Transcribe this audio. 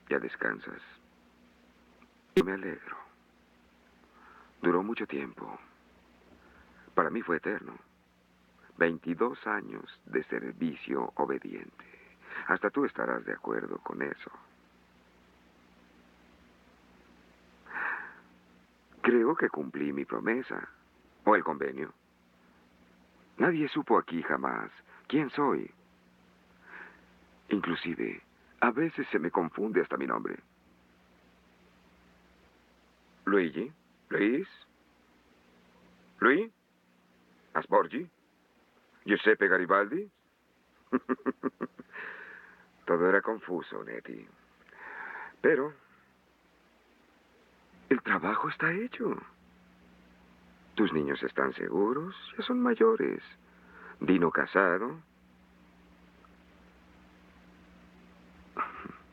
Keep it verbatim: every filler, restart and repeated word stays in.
Ya descansas. Y me alegro. Duró mucho tiempo. Para mí fue eterno. veintidós años de servicio obediente. Hasta tú estarás de acuerdo con eso. Creo que cumplí mi promesa. O el convenio. Nadie supo aquí jamás quién soy. Inclusive, a veces se me confunde hasta mi nombre. Luigi, Luis, Luis, Asborgi, Giuseppe Garibaldi. Todo era confuso, Nettie. Pero el trabajo está hecho. Tus niños están seguros, ya son mayores. Dino casado,